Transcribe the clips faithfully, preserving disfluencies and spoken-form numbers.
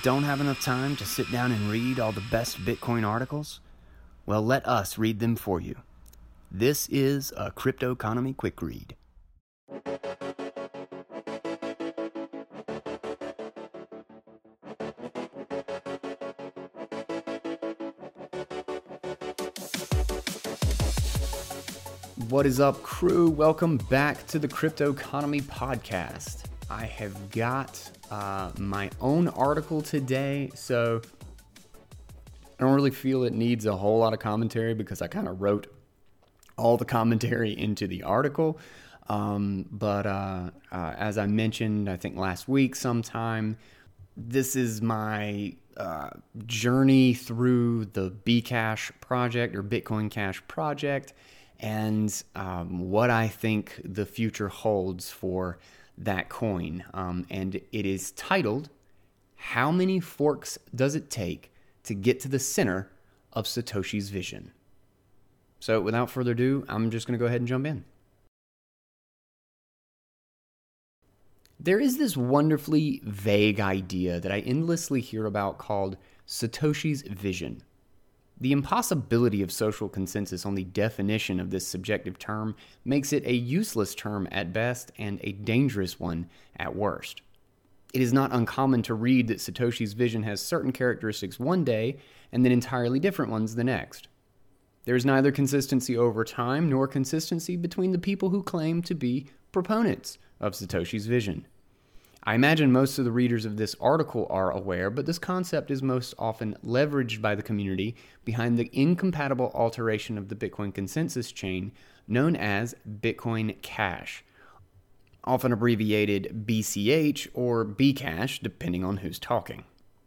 don't have enough time to sit down and read all the best Bitcoin articles? Well, let us read them for you. This is a Crypto Economy Quick Read. What is up, crew? Welcome back to the Crypto Economy Podcast. I have got uh, my own article today, so I don't really feel it needs a whole lot of commentary because I kind of wrote all the commentary into the article. Um, but uh, uh, as I mentioned, I think last week sometime, this is my uh, journey through the Bcash project or Bitcoin Cash project and um, what I think the future holds for that coin. Um, and it is titled, How Many Forks Does It Take to Get to the Center of Satoshi's Vision? So without further ado, I'm just going to go ahead and jump in. There is this wonderfully vague idea that I endlessly hear about called Satoshi's Vision. The impossibility of social consensus on the definition of this subjective term makes it a useless term at best and a dangerous one at worst. It is not uncommon to read that Satoshi's vision has certain characteristics one day and then entirely different ones the next. There is neither consistency over time nor consistency between the people who claim to be proponents of Satoshi's vision. I imagine most of the readers of this article are aware, but this concept is most often leveraged by the community behind the incompatible alteration of the Bitcoin consensus chain known as Bitcoin Cash, often abbreviated B C H or Bcash, depending on who's talking.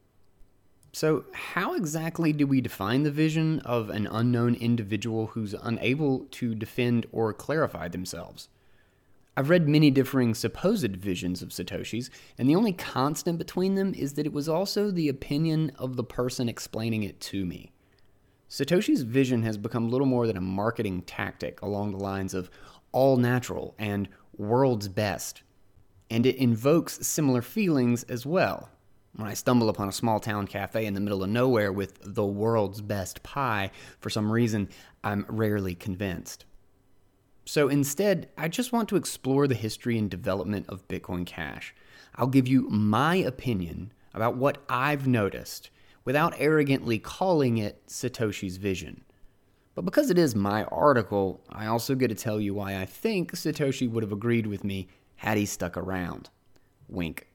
So, how exactly do we define the vision of an unknown individual who's unable to defend or clarify themselves? I've read many differing supposed visions of Satoshi's, and the only constant between them is that it was also the opinion of the person explaining it to me. Satoshi's vision has become little more than a marketing tactic along the lines of all natural and world's best, and it invokes similar feelings as well. When I stumble upon a small town cafe in the middle of nowhere with the world's best pie, for some reason, I'm rarely convinced. So instead, I just want to explore the history and development of Bitcoin Cash. I'll give you my opinion about what I've noticed without arrogantly calling it Satoshi's vision. But because it is my article, I also get to tell you why I think Satoshi would have agreed with me had he stuck around. Wink.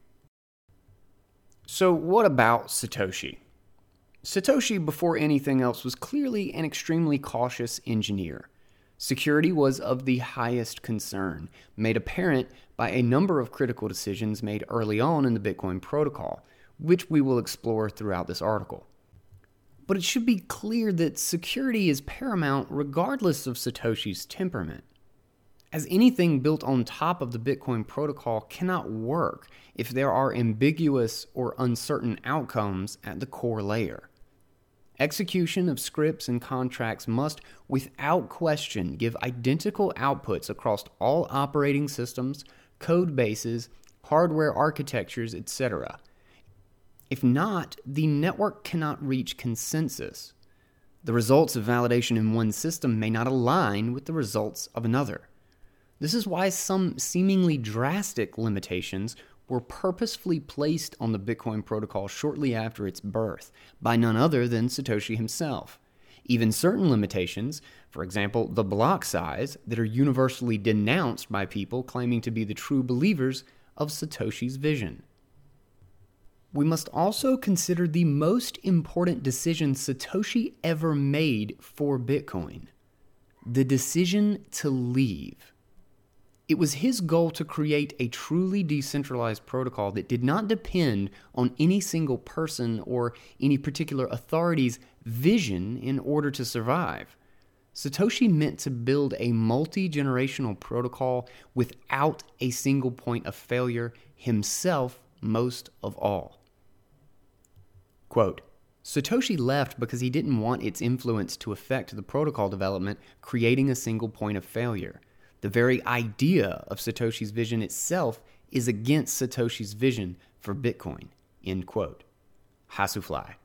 So what about Satoshi? Satoshi, before anything else, was clearly an extremely cautious engineer. Security was of the highest concern, made apparent by a number of critical decisions made early on in the Bitcoin protocol, which we will explore throughout this article. But it should be clear that security is paramount regardless of Satoshi's temperament, as anything built on top of the Bitcoin protocol cannot work if there are ambiguous or uncertain outcomes at the core layer. Execution of scripts and contracts must, without question, give identical outputs across all operating systems, code bases, hardware architectures, et cetera. If not, the network cannot reach consensus. The results of validation in one system may not align with the results of another. This is why some seemingly drastic limitations were purposefully placed on the Bitcoin protocol shortly after its birth by none other than Satoshi himself. Even certain limitations, for example, the block size, that are universally denounced by people claiming to be the true believers of Satoshi's vision. We must also consider the most important decision Satoshi ever made for Bitcoin: the decision to leave. It was his goal to create a truly decentralized protocol that did not depend on any single person or any particular authority's vision in order to survive. Satoshi meant to build a multi-generational protocol without a single point of failure, himself most of all. Quote, Satoshi left because he didn't want its influence to affect the protocol development, creating a single point of failure. The very idea of Satoshi's vision itself is against Satoshi's vision for Bitcoin, end quote. Hasufly.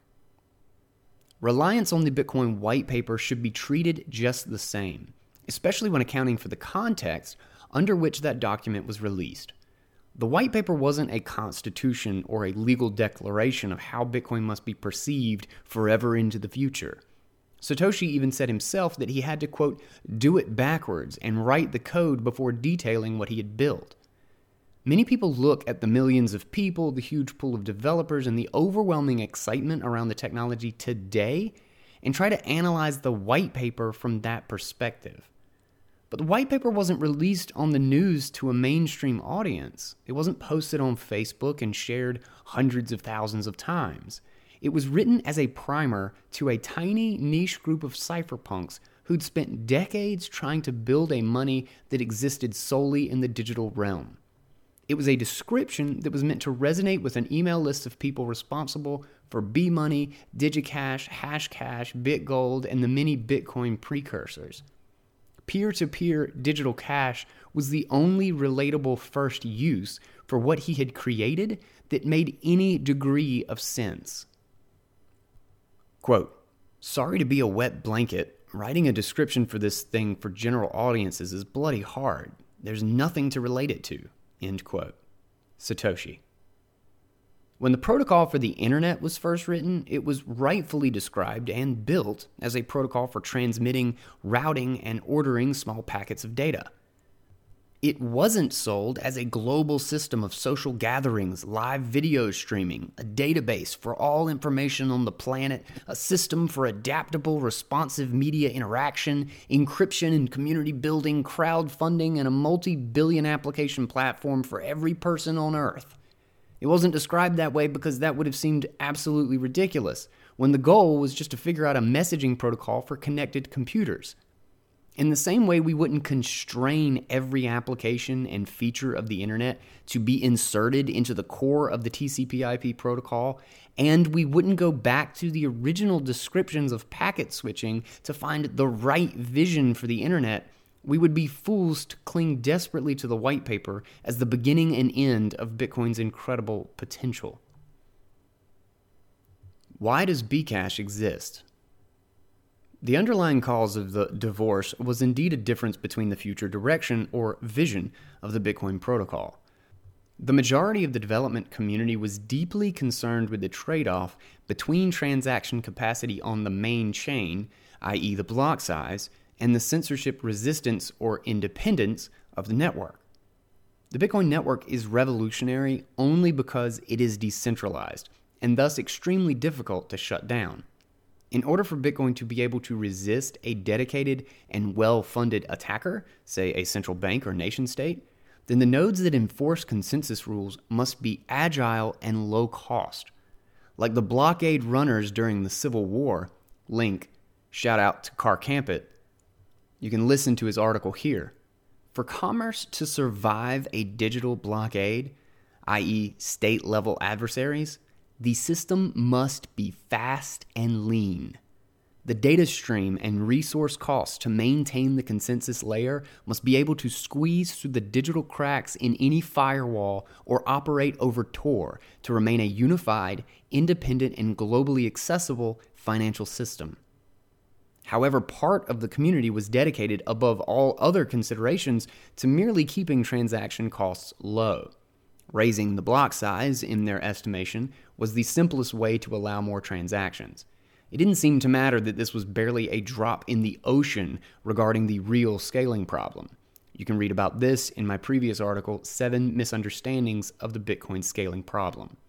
Reliance on the Bitcoin white paper should be treated just the same, especially when accounting for the context under which that document was released. The white paper wasn't a constitution or a legal declaration of how Bitcoin must be perceived forever into the future. Satoshi even said himself that he had to, quote, do it backwards and write the code before detailing what he had built. Many people look at the millions of people, the huge pool of developers, and the overwhelming excitement around the technology today and try to analyze the white paper from that perspective. But the white paper wasn't released on the news to a mainstream audience. It wasn't posted on Facebook and shared hundreds of thousands of times. It was written as a primer to a tiny niche group of cypherpunks who'd spent decades trying to build a money that existed solely in the digital realm. It was a description that was meant to resonate with an email list of people responsible for B-Money, DigiCash, Hashcash, BitGold, and the many Bitcoin precursors. Peer-to-peer digital cash was the only relatable first use for what he had created that made any degree of sense. Quote, sorry to be a wet blanket, writing a description for this thing for general audiences is bloody hard. There's nothing to relate it to. End quote. Satoshi. When the protocol for the internet was first written, it was rightfully described and built as a protocol for transmitting, routing, and ordering small packets of data. It wasn't sold as a global system of social gatherings, live video streaming, a database for all information on the planet, a system for adaptable, responsive media interaction, encryption and community building, crowdfunding, and a multi-billion application platform for every person on Earth. It wasn't described that way because that would have seemed absolutely ridiculous, when the goal was just to figure out a messaging protocol for connected computers. In the same way we wouldn't constrain every application and feature of the internet to be inserted into the core of the T C P I P protocol, and we wouldn't go back to the original descriptions of packet switching to find the right vision for the internet, we would be fools to cling desperately to the white paper as the beginning and end of Bitcoin's incredible potential. Why does Bcash exist? The underlying cause of the divorce was indeed a difference between the future direction or vision of the Bitcoin protocol. The majority of the development community was deeply concerned with the trade-off between transaction capacity on the main chain, that is the block size, and the censorship resistance or independence of the network. The Bitcoin network is revolutionary only because it is decentralized, and thus extremely difficult to shut down. In order for Bitcoin to be able to resist a dedicated and well-funded attacker, say a central bank or nation state, then the nodes that enforce consensus rules must be agile and low cost. Like the blockade runners during the Civil War, link, shout out to Car Campit. You can listen to his article here. For commerce to survive a digital blockade, that is state-level adversaries, the system must be fast and lean. The data stream and resource costs to maintain the consensus layer must be able to squeeze through the digital cracks in any firewall or operate over Tor to remain a unified, independent, and globally accessible financial system. However, part of the community was dedicated above all other considerations to merely keeping transaction costs low. Raising the block size, in their estimation, was the simplest way to allow more transactions. It didn't seem to matter that this was barely a drop in the ocean regarding the real scaling problem. You can read about this in my previous article, Seven Misunderstandings of the Bitcoin Scaling Problem.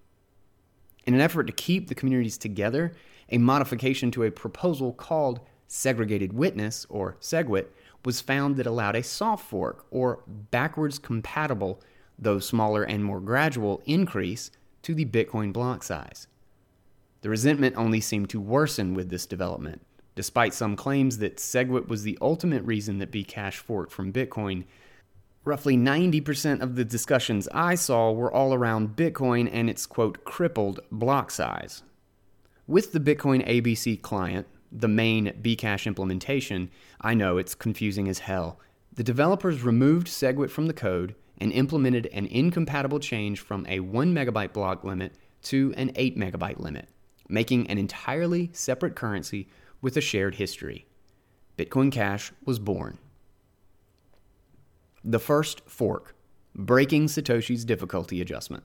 In an effort to keep the communities together, a modification to a proposal called Segregated Witness, or SegWit, was found that allowed a soft fork, or backwards compatible, though smaller and more gradual, increase to the Bitcoin block size. The resentment only seemed to worsen with this development. Despite some claims that SegWit was the ultimate reason that Bcash forked from Bitcoin, roughly ninety percent of the discussions I saw were all around Bitcoin and its, quote, crippled block size. With the Bitcoin A B C client, the main Bcash implementation, I know it's confusing as hell. The developers removed SegWit from the code and implemented an incompatible change from a one megabyte block limit to an eight megabyte limit. making an entirely separate currency with a shared history. Bitcoin Cash was born. The first fork, breaking Satoshi's difficulty adjustment.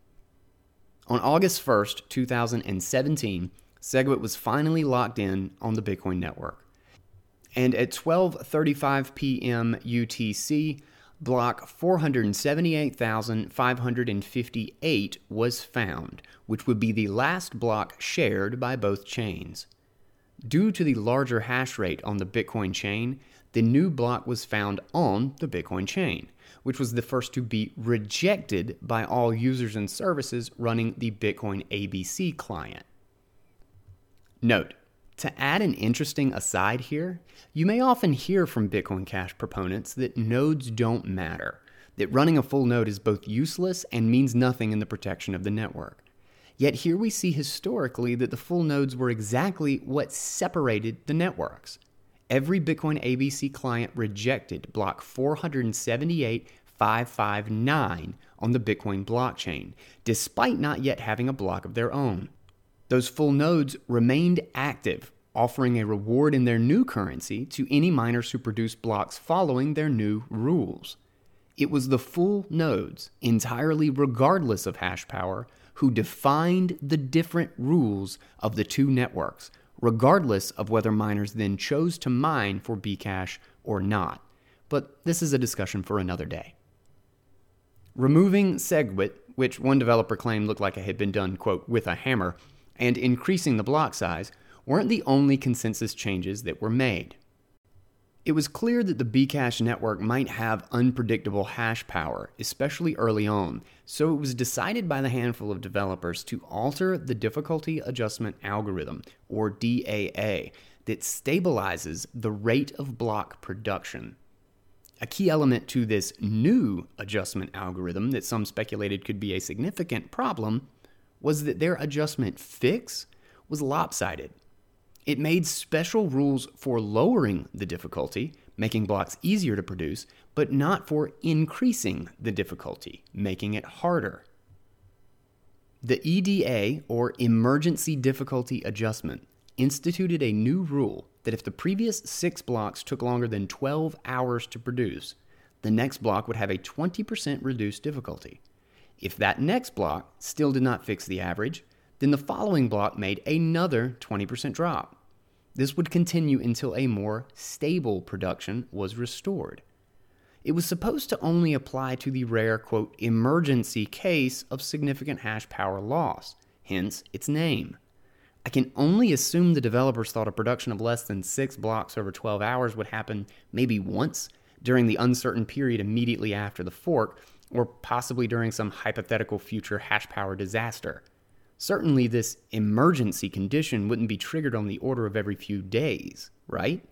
On August first, two thousand seventeen, SegWit was finally locked in on the Bitcoin network. And at twelve thirty-five p.m. U T C, block four hundred seventy-eight thousand five hundred fifty-eight was found, which would be the last block shared by both chains. Due to the larger hash rate on the Bitcoin chain, the new block was found on the Bitcoin chain, which was the first to be rejected by all users and services running the Bitcoin A B C client. Note, to add an interesting aside here, you may often hear from Bitcoin Cash proponents that nodes don't matter, that running a full node is both useless and means nothing in the protection of the network. Yet here we see historically that the full nodes were exactly what separated the networks. Every Bitcoin A B C client rejected block four hundred seventy-eight thousand five hundred fifty-nine on the Bitcoin blockchain, despite not yet having a block of their own. Those full nodes remained active, offering a reward in their new currency to any miners who produced blocks following their new rules. It was the full nodes, entirely regardless of hash power, who defined the different rules of the two networks, regardless of whether miners then chose to mine for Bcash or not. But this is a discussion for another day. Removing SegWit, which one developer claimed looked like it had been done, quote, with a hammer, and increasing the block size weren't the only consensus changes that were made. It was clear that the Bcash network might have unpredictable hash power, especially early on, so it was decided by the handful of developers to alter the difficulty adjustment algorithm, or D A A, that stabilizes the rate of block production. A key element to this new adjustment algorithm that some speculated could be a significant problem was that their adjustment fix was lopsided. It made special rules for lowering the difficulty, making blocks easier to produce, but not for increasing the difficulty, making it harder. The E D A, or Emergency Difficulty Adjustment, instituted a new rule that if the previous six blocks took longer than twelve hours to produce, the next block would have a twenty percent reduced difficulty. If that next block still did not fix the average, then the following block made another twenty percent drop. This would continue until a more stable production was restored. It was supposed to only apply to the rare, quote, emergency case of significant hash power loss, hence its name. I can only assume the developers thought a production of less than six blocks over twelve hours would happen maybe once during the uncertain period immediately after the fork, or possibly during some hypothetical future hash power disaster. Certainly this emergency condition wouldn't be triggered on the order of every few days, right?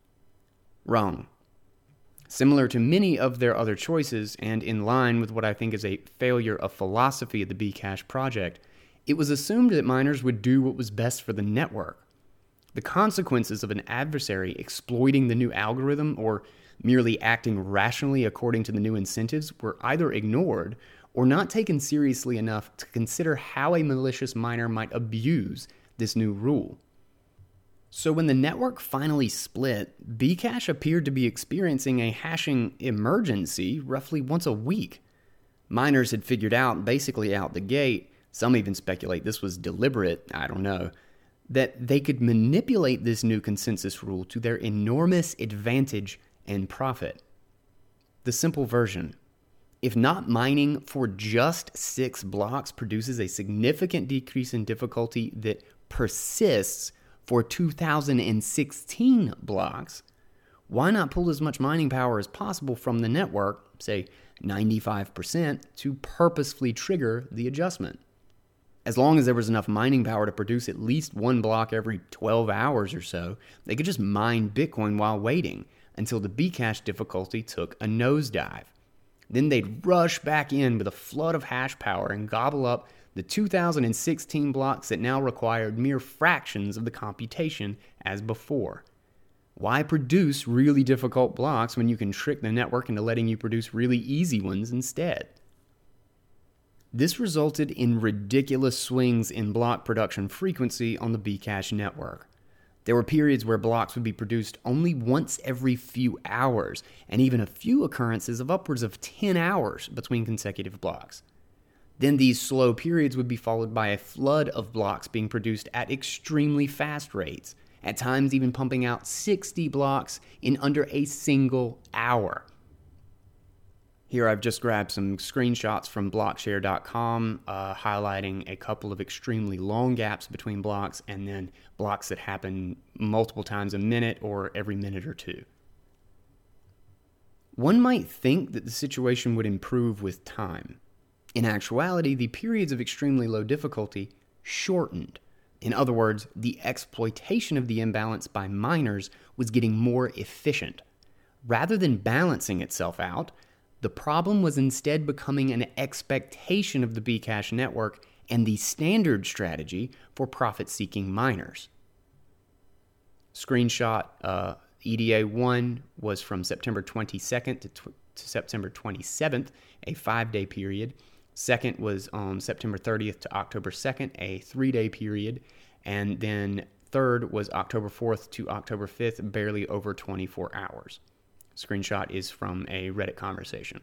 Wrong. Similar to many of their other choices, and in line with what I think is a failure of philosophy of the Bcash project, it was assumed that miners would do what was best for the network. The consequences of an adversary exploiting the new algorithm or merely acting rationally according to the new incentives were either ignored or not taken seriously enough to consider how a malicious miner might abuse this new rule. So when the network finally split, Bcash appeared to be experiencing a hashing emergency roughly once a week. Miners had figured out, basically out the gate, some even speculate this was deliberate, I don't know, that they could manipulate this new consensus rule to their enormous advantage and profit. The simple version: if not mining for just six blocks produces a significant decrease in difficulty that persists for two thousand sixteen blocks, why not pull as much mining power as possible from the network, say ninety-five percent, to purposefully trigger the adjustment? As long as there was enough mining power to produce at least one block every twelve hours or so, they could just mine Bitcoin while waiting until the Bcash difficulty took a nosedive. Then they'd rush back in with a flood of hash power and gobble up the two thousand sixteen blocks that now required mere fractions of the computation as before. Why produce really difficult blocks when you can trick the network into letting you produce really easy ones instead? This resulted in ridiculous swings in block production frequency on the Bcash network. There were periods where blocks would be produced only once every few hours, and even a few occurrences of upwards of ten hours between consecutive blocks. Then these slow periods would be followed by a flood of blocks being produced at extremely fast rates, at times even pumping out sixty blocks in under a single hour. Here I've just grabbed some screenshots from Blockshare dot com uh, highlighting a couple of extremely long gaps between blocks and then blocks that happen multiple times a minute or every minute or two. One might think that the situation would improve with time. In actuality, the periods of extremely low difficulty shortened. In other words, the exploitation of the imbalance by miners was getting more efficient. Rather than balancing itself out, the problem was instead becoming an expectation of the Bcash network and the standard strategy for profit-seeking miners. Screenshot uh, E D A one was from September twenty-second to, tw- to September twenty-seventh, a five-day period. Second was on September thirtieth to October second, a three-day period. And then third was October fourth to October fifth, barely over twenty-four hours. Screenshot is from a Reddit conversation.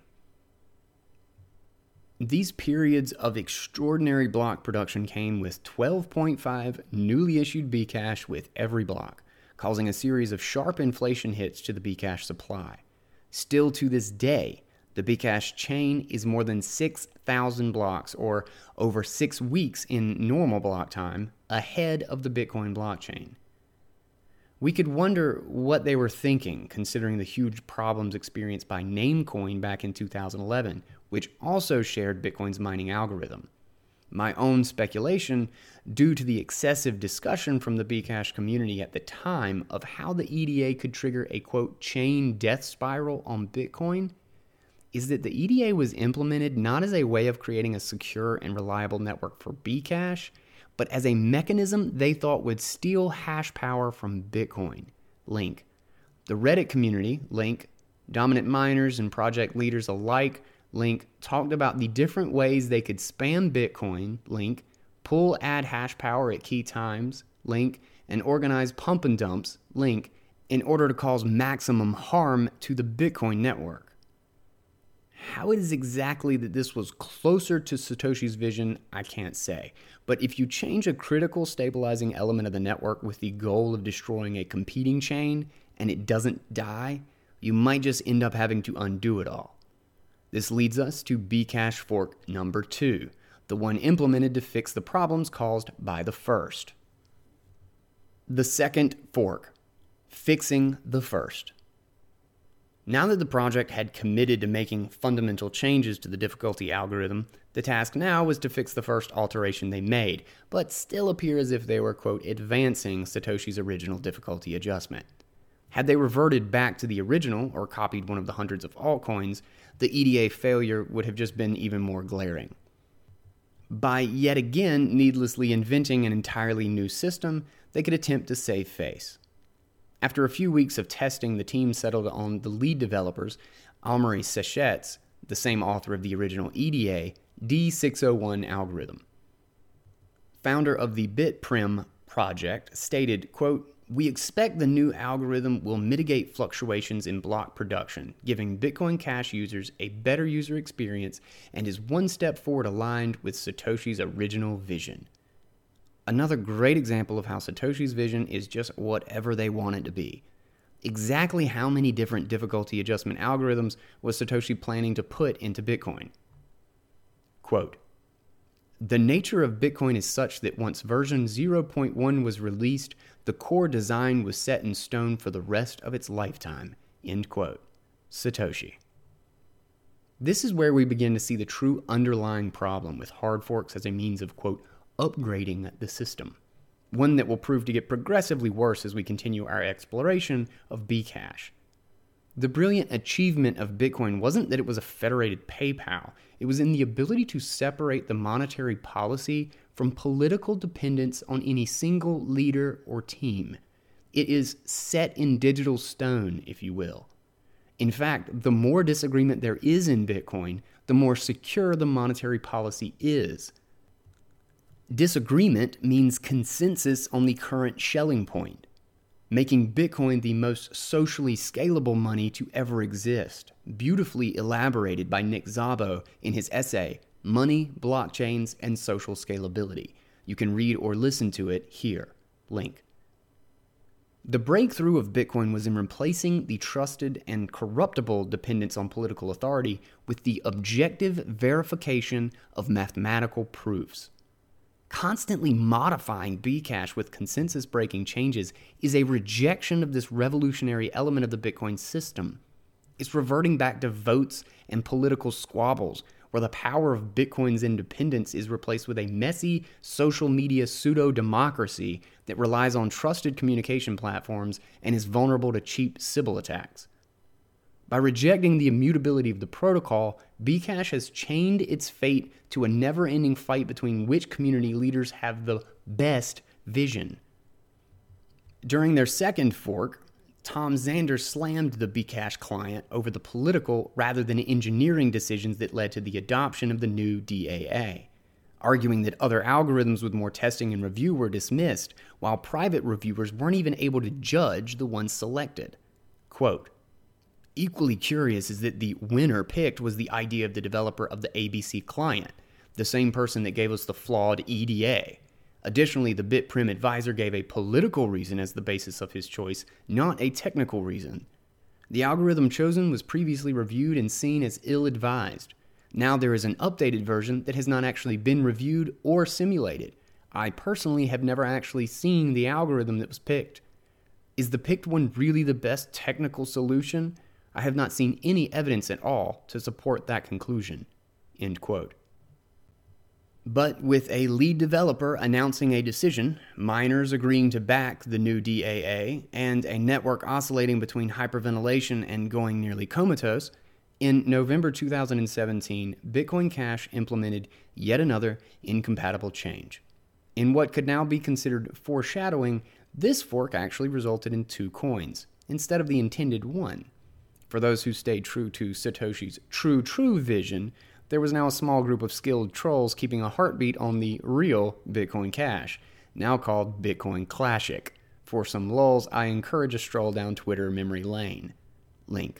These periods of extraordinary block production came with twelve point five newly issued Bcash with every block, causing a series of sharp inflation hits to the Bcash supply. Still to this day, the Bcash chain is more than six thousand blocks, or over six weeks in normal block time, ahead of the Bitcoin blockchain. We could wonder what they were thinking, considering the huge problems experienced by Namecoin back in two thousand eleven, which also shared Bitcoin's mining algorithm. My own speculation, due to the excessive discussion from the Bcash community at the time of how the E D A could trigger a, quote, chain death spiral on Bitcoin, is that the E D A was implemented not as a way of creating a secure and reliable network for Bcash, but as a mechanism they thought would steal hash power from Bitcoin. Link. The Reddit community, link, dominant miners and project leaders alike, link, talked about the different ways they could spam Bitcoin, link, pull add hash power at key times, link, and organize pump and dumps, link, in order to cause maximum harm to the Bitcoin network. How it is exactly that this was closer to Satoshi's vision, I can't say. But if you change a critical stabilizing element of the network with the goal of destroying a competing chain and it doesn't die, you might just end up having to undo it all. This leads us to Bcash fork number two, the one implemented to fix the problems caused by the first. The second fork, fixing the first. Now that the project had committed to making fundamental changes to the difficulty algorithm, the task now was to fix the first alteration they made, but still appear as if they were, quote, advancing Satoshi's original difficulty adjustment. Had they reverted back to the original or copied one of the hundreds of altcoins, the E D A failure would have just been even more glaring. By yet again needlessly inventing an entirely new system, they could attempt to save face. After a few weeks of testing, the team settled on the lead developers, Amaury Séchet's, the same author of the original E D A, D six oh one algorithm. Founder of the BitPrim project stated, quote, "We expect the new algorithm will mitigate fluctuations in block production, giving Bitcoin Cash users a better user experience and is one step forward aligned with Satoshi's original vision." Another great example of how Satoshi's vision is just whatever they want it to be. Exactly how many different difficulty adjustment algorithms was Satoshi planning to put into Bitcoin? Quote, "The nature of Bitcoin is such that once version zero point one was released, the core design was set in stone for the rest of its lifetime." End quote. Satoshi. This is where we begin to see the true underlying problem with hard forks as a means of, quote, upgrading the system, one that will prove to get progressively worse as we continue our exploration of Bcash. The brilliant achievement of Bitcoin wasn't that it was a federated PayPal, it was in the ability to separate the monetary policy from political dependence on any single leader or team. It is set in digital stone, if you will. In fact, the more disagreement there is in Bitcoin, the more secure the monetary policy is. Disagreement means consensus on the current Schelling point, making Bitcoin the most socially scalable money to ever exist, beautifully elaborated by Nick Szabo in his essay, Money, Blockchains, and Social Scalability. You can read or listen to it here. Link. The breakthrough of Bitcoin was in replacing the trusted and corruptible dependence on political authority with the objective verification of mathematical proofs. Constantly modifying Bcash with consensus-breaking changes is a rejection of this revolutionary element of the Bitcoin system. It's reverting back to votes and political squabbles, where the power of Bitcoin's independence is replaced with a messy social media pseudo-democracy that relies on trusted communication platforms and is vulnerable to cheap Sybil attacks. By rejecting the immutability of the protocol, Bcash has chained its fate to a never-ending fight between which community leaders have the best vision. During their second fork, Tom Zander slammed the Bcash client over the political rather than engineering decisions that led to the adoption of the new D A A, arguing that other algorithms with more testing and review were dismissed, while private reviewers weren't even able to judge the ones selected. Quote, "Equally curious is that the winner picked was the idea of the developer of the A B C client, the same person that gave us the flawed E D A. Additionally, the BitPrim advisor gave a political reason as the basis of his choice, not a technical reason. The algorithm chosen was previously reviewed and seen as ill-advised. Now there is an updated version that has not actually been reviewed or simulated. I personally have never actually seen the algorithm that was picked. Is the picked one really the best technical solution? I have not seen any evidence at all to support that conclusion." End quote. But with a lead developer announcing a decision, miners agreeing to back the new D A A, and a network oscillating between hyperventilation and going nearly comatose, in November two thousand seventeen, Bitcoin Cash implemented yet another incompatible change. In what could now be considered foreshadowing, this fork actually resulted in two coins, instead of the intended one. For those who stayed true to Satoshi's true, true vision, there was now a small group of skilled trolls keeping a heartbeat on the real Bitcoin Cash, now called Bitcoin Classic. For some lulz, I encourage a stroll down Twitter memory lane. Link.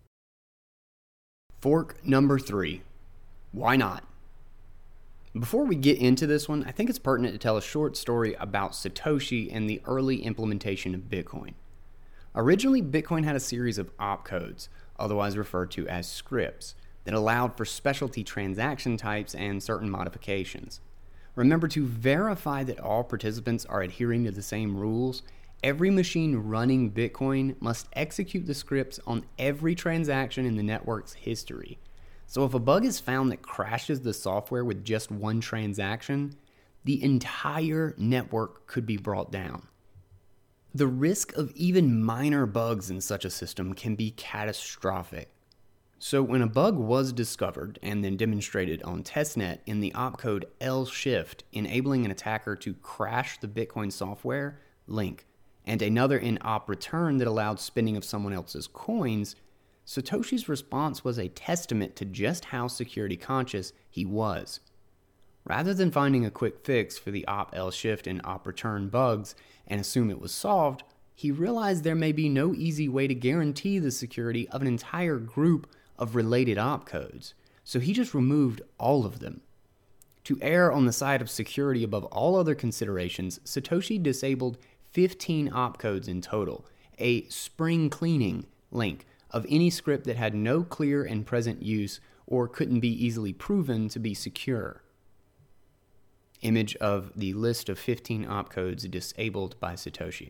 Fork number three. Why not? Before we get into this one, I think it's pertinent to tell a short story about Satoshi and the early implementation of Bitcoin. Originally, Bitcoin had a series of opcodes, otherwise referred to as scripts, that allowed for specialty transaction types and certain modifications. Remember, to verify that all participants are adhering to the same rules, every machine running Bitcoin must execute the scripts on every transaction in the network's history. So if a bug is found that crashes the software with just one transaction, the entire network could be brought down. The risk of even minor bugs in such a system can be catastrophic. So when a bug was discovered and then demonstrated on testnet in the opcode L shift, enabling an attacker to crash the Bitcoin software, Link, and another in op return that allowed spending of someone else's coins, Satoshi's response was a testament to just how security conscious he was. Rather than finding a quick fix for the op L shift and op return bugs and assume it was solved, he realized there may be no easy way to guarantee the security of an entire group of related opcodes, so he just removed all of them. To err on the side of security above all other considerations, Satoshi disabled fifteen opcodes in total, a spring cleaning, Link, of any script that had no clear and present use or couldn't be easily proven to be secure. Image of the list of fifteen opcodes disabled by Satoshi.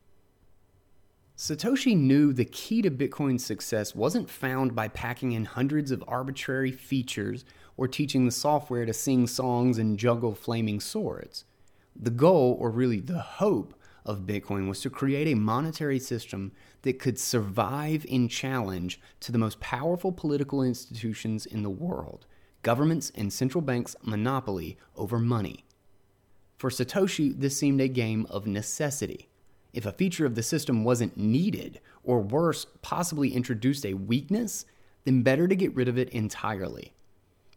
Satoshi knew the key to Bitcoin's success wasn't found by packing in hundreds of arbitrary features or teaching the software to sing songs and juggle flaming swords. The goal, or really the hope, of Bitcoin was to create a monetary system that could survive in challenge to the most powerful political institutions in the world, governments and central banks' monopoly over money. For Satoshi, this seemed a game of necessity. If a feature of the system wasn't needed, or worse, possibly introduced a weakness, then better to get rid of it entirely.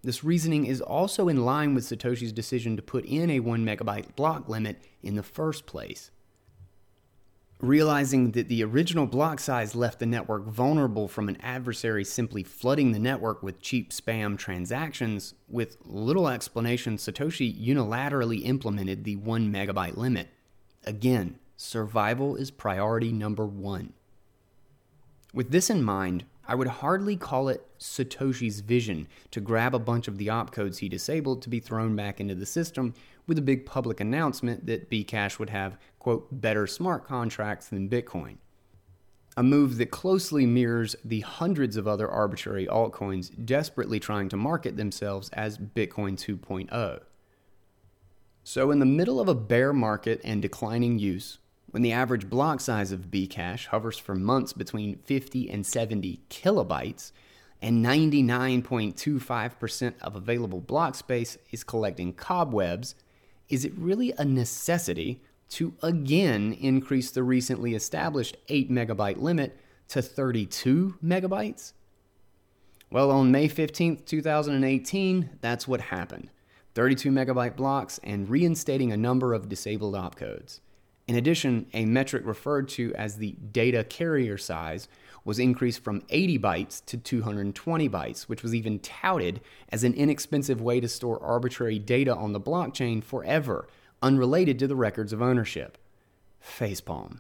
This reasoning is also in line with Satoshi's decision to put in a one megabyte block limit in the first place. Realizing that the original block size left the network vulnerable from an adversary simply flooding the network with cheap spam transactions, with little explanation, Satoshi unilaterally implemented the one megabyte limit. Again, survival is priority number one. With this in mind, I would hardly call it Satoshi's vision to grab a bunch of the opcodes he disabled to be thrown back into the system with a big public announcement that Bcash would have, quote, better smart contracts than Bitcoin. A move that closely mirrors the hundreds of other arbitrary altcoins desperately trying to market themselves as Bitcoin two point oh. So in the middle of a bear market and declining use, when the average block size of Bcash hovers for months between fifty and seventy kilobytes, and ninety-nine point two five percent of available block space is collecting cobwebs, is it really a necessity to again increase the recently established eight megabyte limit to thirty-two megabytes? Well, on May fifteenth, twenty eighteen, that's what happened. thirty-two megabyte blocks and reinstating a number of disabled opcodes. In addition, a metric referred to as the data carrier size was increased from eighty bytes to two hundred twenty bytes, which was even touted as an inexpensive way to store arbitrary data on the blockchain forever, unrelated to the records of ownership. Facepalm.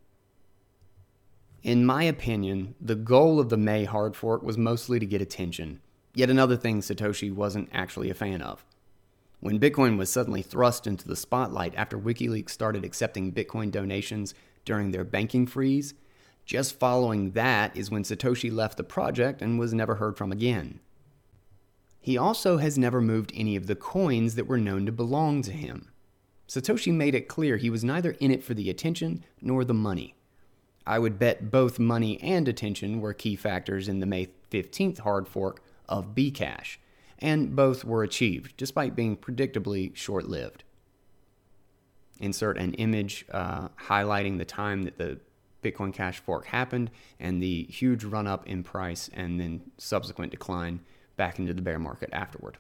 In my opinion, the goal of the May hard fork was mostly to get attention, yet another thing Satoshi wasn't actually a fan of. When Bitcoin was suddenly thrust into the spotlight after WikiLeaks started accepting Bitcoin donations during their banking freeze, just following that is when Satoshi left the project and was never heard from again. He also has never moved any of the coins that were known to belong to him. Satoshi made it clear he was neither in it for the attention nor the money. I would bet both money and attention were key factors in the May fifteenth hard fork of Bcash, and both were achieved, despite being predictably short-lived. Insert an image uh, highlighting the time that the Bitcoin Cash fork happened and the huge run-up in price and then subsequent decline back into the bear market afterward.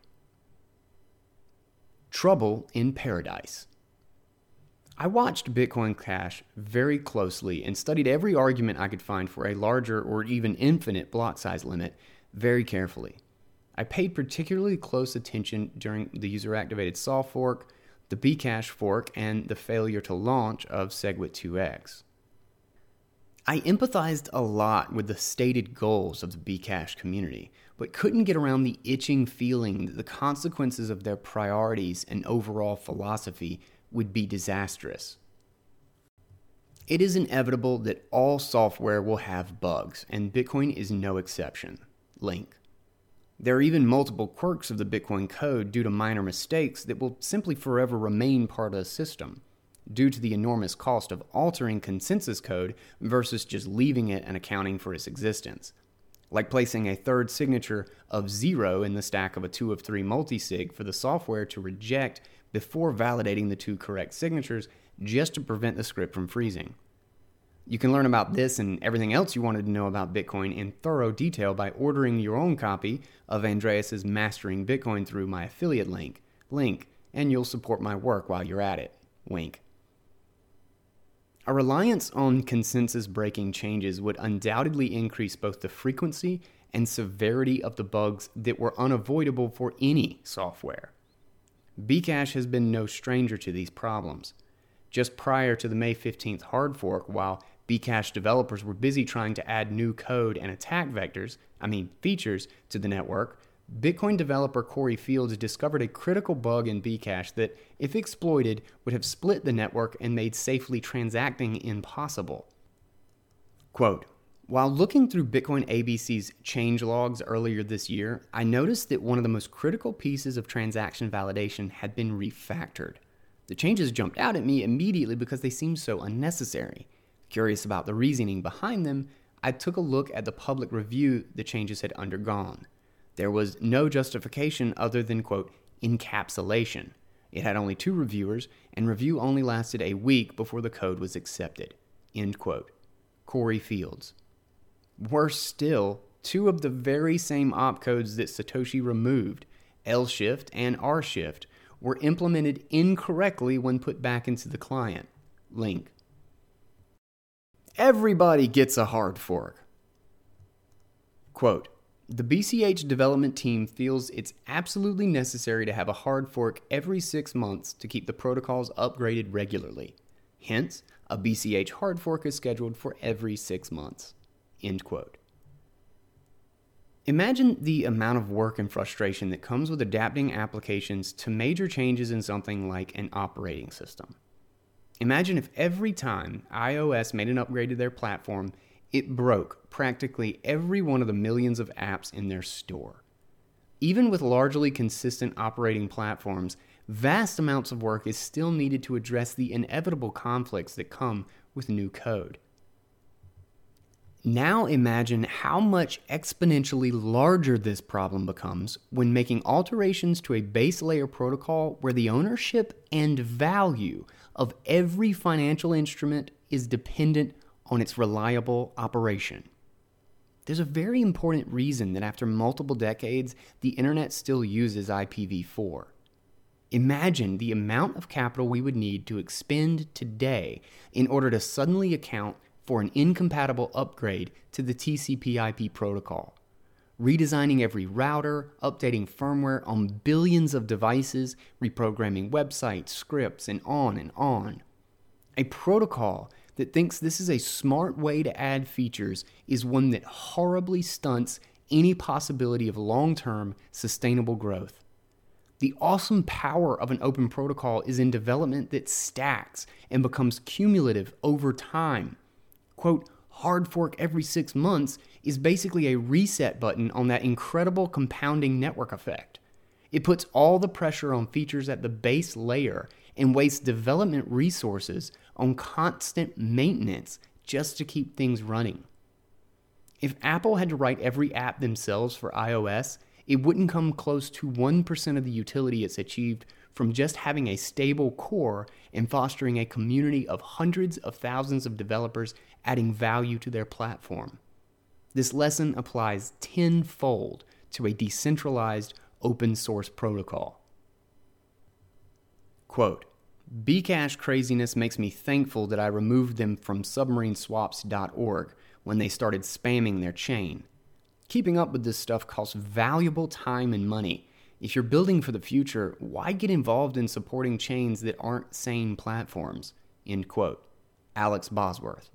Trouble in paradise. I watched Bitcoin Cash very closely and studied every argument I could find for a larger or even infinite block size limit very carefully. I paid particularly close attention during the user-activated soft fork, the Bcash fork, and the failure to launch of SegWit two x. I empathized a lot with the stated goals of the Bcash community, but couldn't get around the itching feeling that the consequences of their priorities and overall philosophy would be disastrous. It is inevitable that all software will have bugs, and Bitcoin is no exception. Link. There are even multiple quirks of the Bitcoin code due to minor mistakes that will simply forever remain part of the system, due to the enormous cost of altering consensus code versus just leaving it and accounting for its existence. Like placing a third signature of zero in the stack of a two of three multisig for the software to reject before validating the two correct signatures just to prevent the script from freezing. You can learn about this and everything else you wanted to know about Bitcoin in thorough detail by ordering your own copy of Andreas's Mastering Bitcoin through my affiliate link, link, and you'll support my work while you're at it, wink. A reliance on consensus-breaking changes would undoubtedly increase both the frequency and severity of the bugs that were unavoidable for any software. Bcash has been no stranger to these problems. Just prior to the May fifteenth hard fork, while Bcash developers were busy trying to add new code and attack vectors, I mean features, to the network, Bitcoin developer Corey Fields discovered a critical bug in Bcash that, if exploited, would have split the network and made safely transacting impossible. Quote, while looking through Bitcoin A B C's change logs earlier this year, I noticed that one of the most critical pieces of transaction validation had been refactored. The changes jumped out at me immediately because they seemed so unnecessary. Curious about the reasoning behind them, I took a look at the public review the changes had undergone. There was no justification other than, quote, encapsulation. It had only two reviewers, and review only lasted a week before the code was accepted, end quote. Corey Fields. Worse still, two of the very same opcodes that Satoshi removed, L shift and R shift were implemented incorrectly when put back into the client. Link. Everybody gets a hard fork. Quote, the B C H development team feels it's absolutely necessary to have a hard fork every six months to keep the protocols upgraded regularly. Hence, a B C H hard fork is scheduled for every six months. End quote. Imagine the amount of work and frustration that comes with adapting applications to major changes in something like an operating system. Imagine if every time iOS made an upgrade to their platform, it broke practically every one of the millions of apps in their store. Even with largely consistent operating platforms, vast amounts of work is still needed to address the inevitable conflicts that come with new code. Now imagine how much exponentially larger this problem becomes when making alterations to a base layer protocol where the ownership and value of every financial instrument is dependent on its reliable operation. There's a very important reason that after multiple decades, the internet still uses I P v four. Imagine the amount of capital we would need to expend today in order to suddenly account for an incompatible upgrade to the T C P I P protocol. Redesigning every router, updating firmware on billions of devices, reprogramming websites, scripts, and on and on. A protocol that thinks this is a smart way to add features is one that horribly stunts any possibility of long-term sustainable growth. The awesome power of an open protocol is in development that stacks and becomes cumulative over time. Quote, hard fork every six months is basically a reset button on that incredible compounding network effect. It puts all the pressure on features at the base layer and wastes development resources on constant maintenance just to keep things running. If Apple had to write every app themselves for iOS, it wouldn't come close to one percent of the utility it's achieved from just having a stable core and fostering a community of hundreds of thousands of developers adding value to their platform. This lesson applies tenfold to a decentralized open source protocol. Quote, Bcash craziness makes me thankful that I removed them from submarine swaps dot org when they started spamming their chain. Keeping up with this stuff costs valuable time and money. If you're building for the future, why get involved in supporting chains that aren't sane platforms? End quote. Alex Bosworth.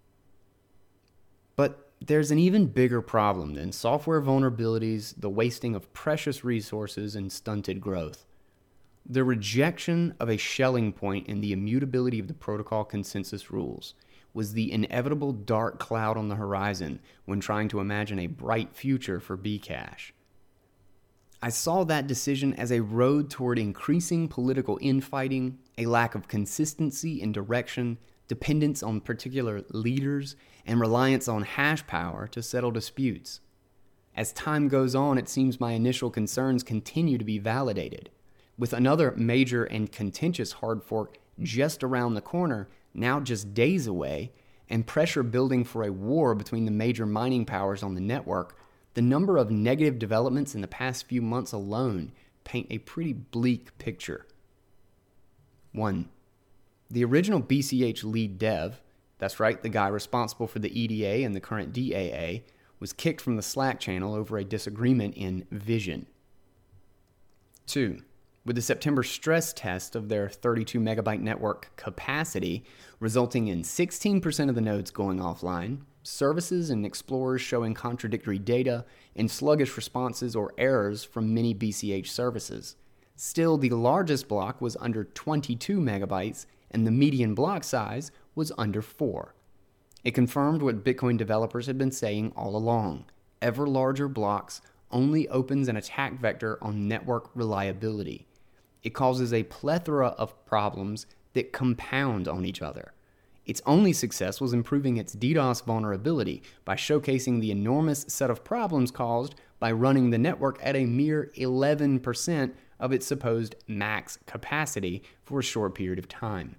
But there's an even bigger problem than software vulnerabilities, the wasting of precious resources, and stunted growth. The rejection of a Schelling point in the immutability of the protocol consensus rules was the inevitable dark cloud on the horizon when trying to imagine a bright future for Bcash. I saw that decision as a road toward increasing political infighting, a lack of consistency in direction, dependence on particular leaders, and reliance on hash power to settle disputes. As time goes on, it seems my initial concerns continue to be validated. With another major and contentious hard fork just around the corner, now just days away, and pressure building for a war between the major mining powers on the network, the number of negative developments in the past few months alone paint a pretty bleak picture. one. The original B C H lead dev, that's right, the guy responsible for the E D A and the current D A A, was kicked from the Slack channel over a disagreement in vision. two. With the September stress test of their thirty-two megabyte network capacity, resulting in sixteen percent of the nodes going offline, services and explorers showing contradictory data, and sluggish responses or errors from many B C H services. Still, the largest block was under twenty-two megabytes, and the median block size was under four. It confirmed what Bitcoin developers had been saying all along. Ever larger blocks only opens an attack vector on network reliability. It causes a plethora of problems that compound on each other. Its only success was improving its DDoS vulnerability by showcasing the enormous set of problems caused by running the network at a mere eleven percent of its supposed max capacity for a short period of time.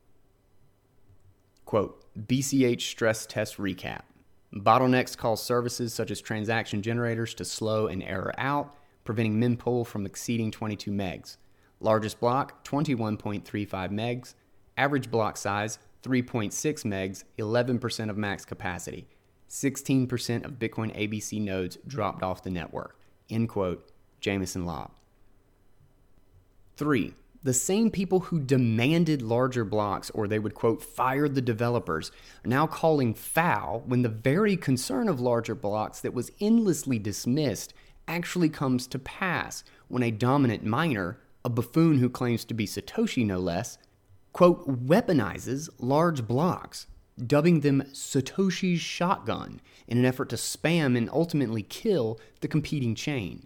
Quote, B C H stress test recap. Bottlenecks cause services such as transaction generators to slow and error out, preventing mempool from exceeding twenty-two megs. Largest block, twenty-one point three five megs. Average block size, three point six megs, eleven percent of max capacity. sixteen percent of Bitcoin A B C nodes dropped off the network. End quote, Jameson Lopp. Three, the same people who demanded larger blocks, or they would, quote, fire the developers, are now calling foul when the very concern of larger blocks that was endlessly dismissed actually comes to pass when a dominant miner, a buffoon who claims to be Satoshi no less, quote, weaponizes large blocks, dubbing them Satoshi's shotgun in an effort to spam and ultimately kill the competing chain.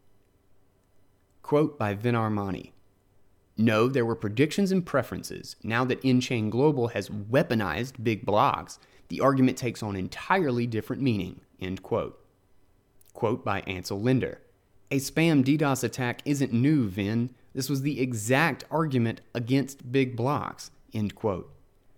Quote by Vin Armani. No, there were predictions and preferences. Now that InChain Global has weaponized big blocks, the argument takes on entirely different meaning. End quote. Quote by Ansel Linder. A spam DDoS attack isn't new, Vin. This was the exact argument against big blocks. End quote.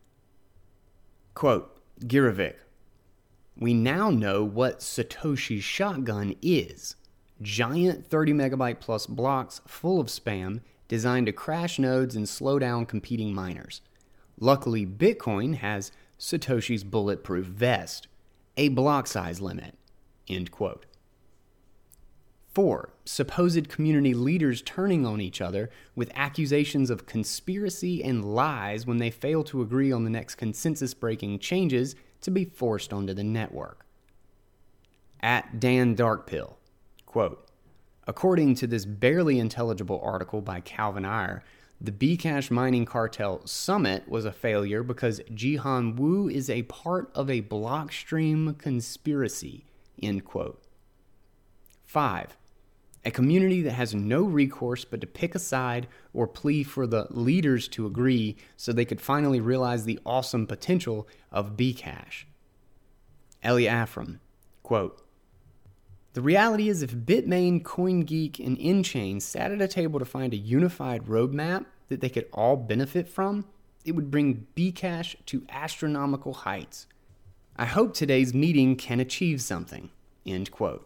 Quote, Girovic. We now know what Satoshi's shotgun is. Giant thirty megabyte plus blocks full of spam designed to crash nodes and slow down competing miners. Luckily, Bitcoin has Satoshi's bulletproof vest, a block size limit. End quote. Four, supposed community leaders turning on each other with accusations of conspiracy and lies when they fail to agree on the next consensus-breaking changes to be forced onto the network. At Dan Darkpill, quote, according to this barely intelligible article by Calvin Ayre, the Bcash mining cartel summit was a failure because Jihan Wu is a part of a Blockstream conspiracy, end quote. Five, a community that has no recourse but to pick a side or plea for the leaders to agree so they could finally realize the awesome potential of Bcash. Elliot Afram, quote, the reality is if Bitmain, CoinGeek, and InChain sat at a table to find a unified roadmap that they could all benefit from, it would bring Bcash to astronomical heights. I hope today's meeting can achieve something, end quote.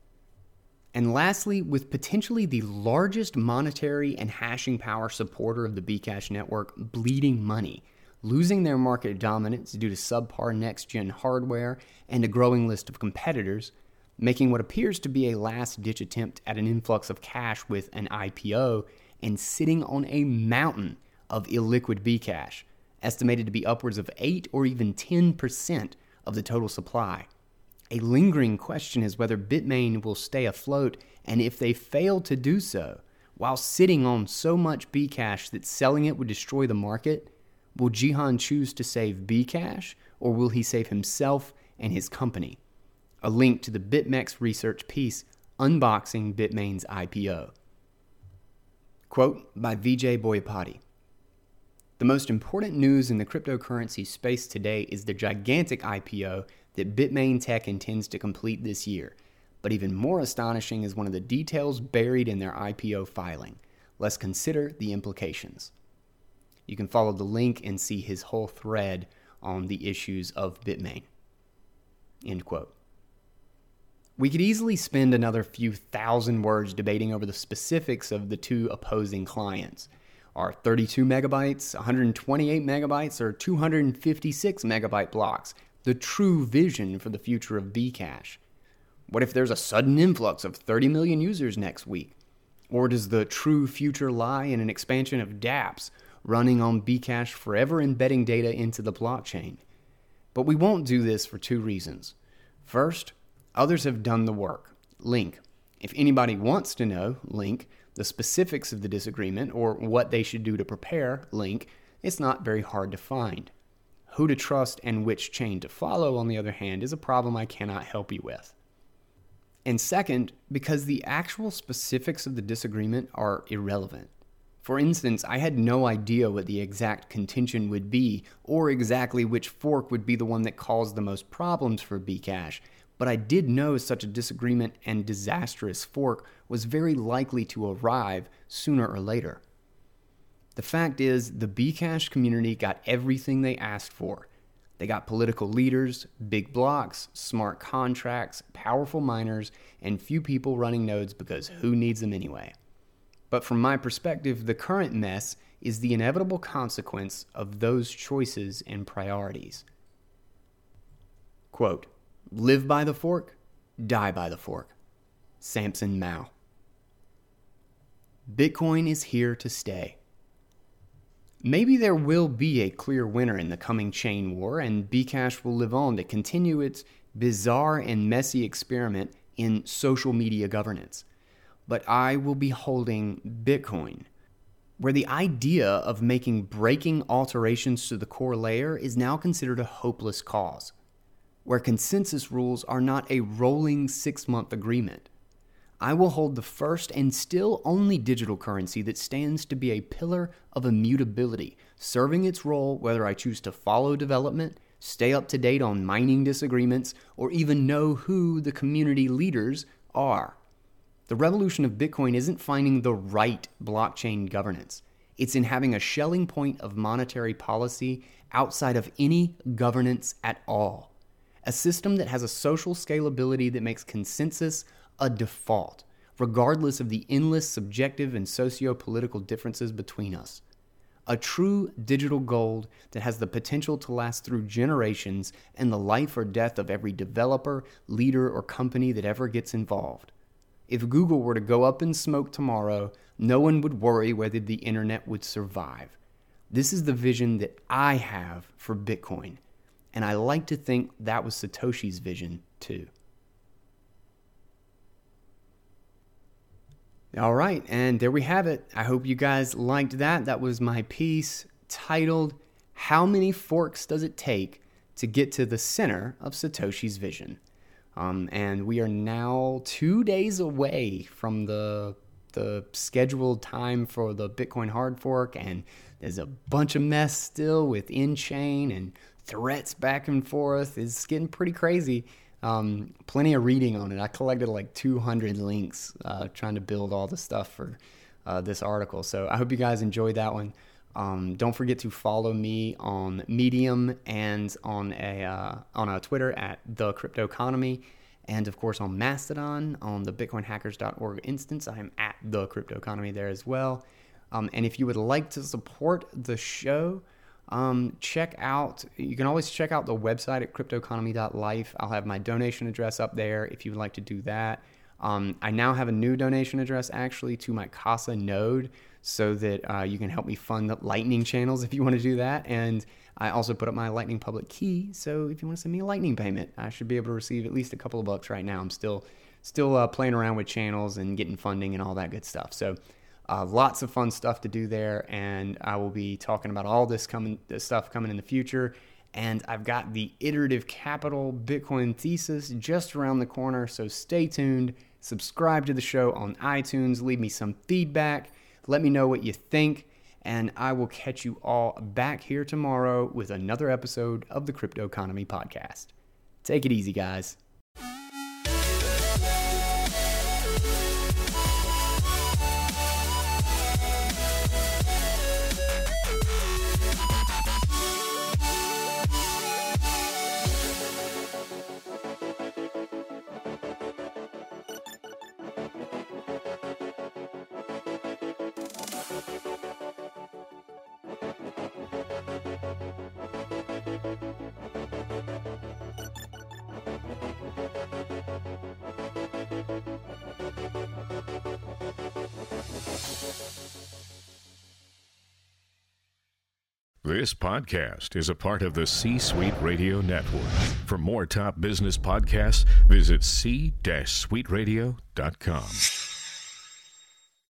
And lastly, with potentially the largest monetary and hashing power supporter of the Bcash network bleeding money, losing their market dominance due to subpar next-gen hardware and a growing list of competitors, making what appears to be a last-ditch attempt at an influx of cash with an I P O, and sitting on a mountain of illiquid Bcash, estimated to be upwards of eight or even ten percent of the total supply. A lingering question is whether Bitmain will stay afloat, and if they fail to do so, while sitting on so much Bcash that selling it would destroy the market, will Jihan choose to save Bcash, or will he save himself and his company? A link to the BitMEX research piece unboxing Bitmain's I P O. Quote by Vijay Boyapati. The most important news in the cryptocurrency space today is the gigantic I P O that Bitmain Tech intends to complete this year. But even more astonishing is one of the details buried in their I P O filing. Let's consider the implications. You can follow the link and see his whole thread on the issues of Bitmain. End quote. We could easily spend another few thousand words debating over the specifics of the two opposing clients. Are thirty-two megabytes, one hundred twenty-eight megabytes, or two hundred fifty-six megabyte blocks the true vision for the future of Bcash? What if there's a sudden influx of thirty million users next week? Or does the true future lie in an expansion of dApps running on Bcash forever embedding data into the blockchain? But we won't do this for two reasons. First, others have done the work. Link. If anybody wants to know, link, the specifics of the disagreement or what they should do to prepare, link, it's not very hard to find. Who to trust and which chain to follow, on the other hand, is a problem I cannot help you with. And second, because the actual specifics of the disagreement are irrelevant. For instance, I had no idea what the exact contention would be, or exactly which fork would be the one that caused the most problems for Bcash, but I did know such a disagreement and disastrous fork was very likely to arrive sooner or later. The fact is, the Bcash community got everything they asked for. They got political leaders, big blocks, smart contracts, powerful miners, and few people running nodes because who needs them anyway? But from my perspective, the current mess is the inevitable consequence of those choices and priorities. Quote, live by the fork, die by the fork. Samson Mow. Bitcoin is here to stay. Maybe there will be a clear winner in the coming chain war, and Bcash will live on to continue its bizarre and messy experiment in social media governance. But I will be holding Bitcoin, where the idea of making breaking alterations to the core layer is now considered a hopeless cause, where consensus rules are not a rolling six-month agreement. I will hold the first and still only digital currency that stands to be a pillar of immutability, serving its role whether I choose to follow development, stay up to date on mining disagreements, or even know who the community leaders are. The revolution of Bitcoin isn't finding the right blockchain governance. It's in having a Schelling point of monetary policy outside of any governance at all. A system that has a social scalability that makes consensus a default, regardless of the endless subjective and socio-political differences between us. A true digital gold that has the potential to last through generations and the life or death of every developer, leader, or company that ever gets involved. If Google were to go up in smoke tomorrow, no one would worry whether the internet would survive. This is the vision that I have for Bitcoin, and I like to think that was Satoshi's vision too. All right, and there we have it. I hope you guys liked that. That was my piece titled, How Many Forks Does It Take to Get to the Center of Satoshi's Vision? Um, and we are now two days away from the the scheduled time for the Bitcoin hard fork, and there's a bunch of mess still with in-chain and threats back and forth. It's getting pretty crazy. Um, plenty of reading on it. I collected like two hundred links uh, trying to build all the stuff for uh, this article. So I hope you guys enjoyed that one. Um, don't forget to follow me on Medium and on a uh, on a Twitter at The Cryptoeconomy, and of course on Mastodon on the bitcoin hackers dot org instance. I am at The Cryptoeconomy there as well. Um, and if you would like to support the show, Um, check out, you can always check out the website at cryptoeconomy dot life. I'll have my donation address up there if you would like to do that. Um, I now have a new donation address actually to my Casa node so that uh, you can help me fund the Lightning channels if you want to do that. And I also put up my Lightning public key. So if you want to send me a Lightning payment, I should be able to receive at least a couple of bucks right now. I'm still, still uh, playing around with channels and getting funding and all that good stuff. So Uh, lots of fun stuff to do there, and I will be talking about all this coming, this stuff coming in the future. And I've got the Iterative Capital Bitcoin thesis just around the corner, so stay tuned. Subscribe to the show on iTunes. Leave me some feedback. Let me know what you think, and I will catch you all back here tomorrow with another episode of the Cryptoeconomy Podcast. Take it easy, guys. This podcast is a part of the C-Suite Radio Network. For more top business podcasts, visit c suite radio dot com.